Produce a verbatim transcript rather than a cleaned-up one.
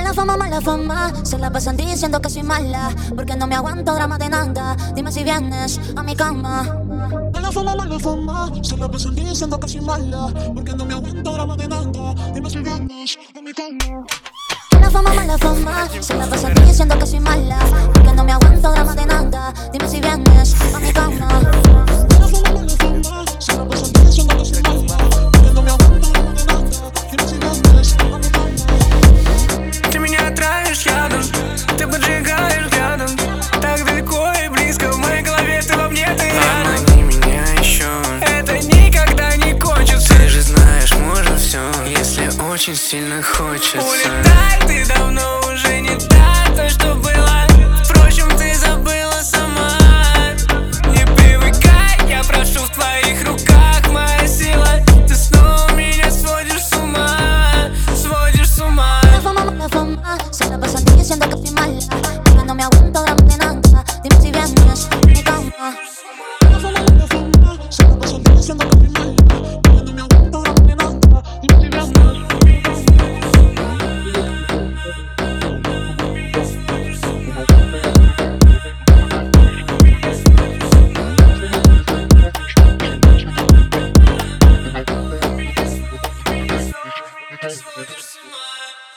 Mala fama, mala fama, se la pasan diciendo que soy mala, porque no me aguanto drama de nada. Dime si vienes a mi cama. Mala fama, mala fama, se la pasan diciendo que soy mala, porque no me aguanto drama de nada. Dime si vienes a mi cama. Mala fama, mala fama, se la pasan diciendo que soy mala, porque no me aguanto drama de nada. Dime si vienes a mi cama. Mala fama, mala fama, se la pasan diciendo que soy mala, porque no me aguanto drama de nada. Dime si vienes a mi cama. Ты меня травишь ядом, ты поджигаешь взглядом. Так далеко и близко, в моей голове ты во мне, ты рядом. Обмани меня еще, это никогда не кончится. Ты же знаешь, можно все, если очень сильно хочется. Улетай, ты давно уже не та, то, что была. Впрочем, ты забыла сама. Не привыкай, я прошу, в твоих руках моя сила. Ты снова меня сводишь с ума, сводишь с ума. Mala fama, mala fama, se la pasan diciendo que soy mala, porque no me aguanto drama de nada. Dime si vienes a mi cama. Mala fama, mala fama, se la pasan diciendo que